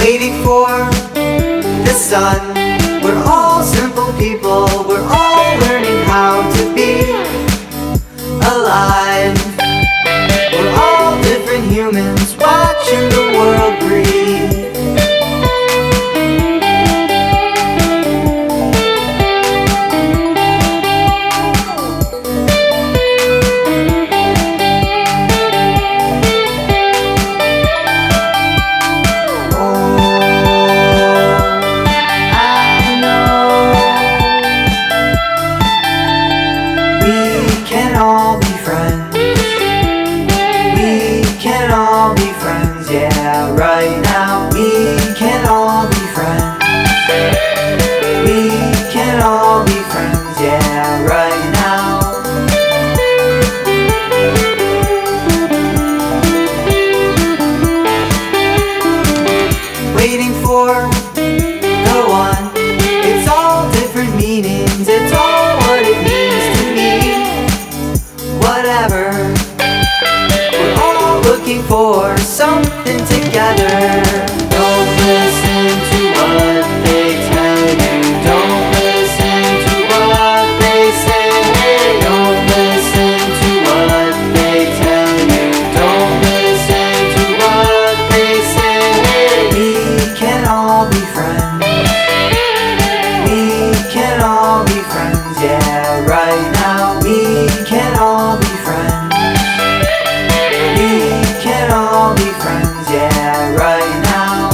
waiting for the sun. We're all simple people, we're all learning how to be alive. We're all different humans watching the world breathe. Yeah, right now we can all be friends. We can all be friends, yeah, right now. Waiting for the one. It's all different meanings, it's all what it means to me. Whatever. We're all looking for something together. Don't listen to what they tell you. Don't listen to what they say. Don't listen to what they tell you. Don't listen to what they say. We can all be friends. We can all be friends, yeah, right now. We can all be friends. We can all be friends, yeah, right now.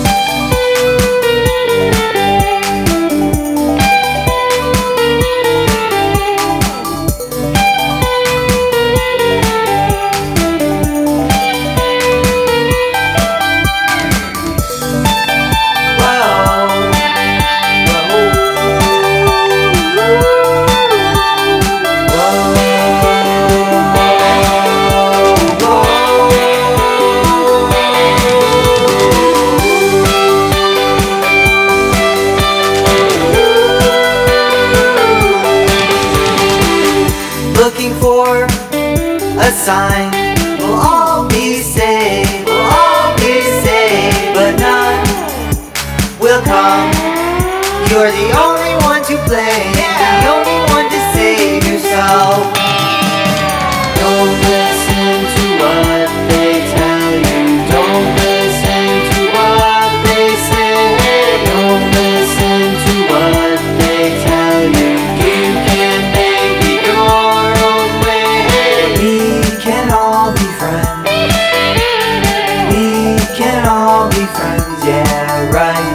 Looking for a sign. We'll all be saved, we'll all be saved, but none will come. You're the only one to blame, the only one to save yourself. Don't listen to what they tell you. Don't listen to what they say. Don't listen to what they tell you. You can make it your own way. We can all be friends. We can all be friends, yeah, right.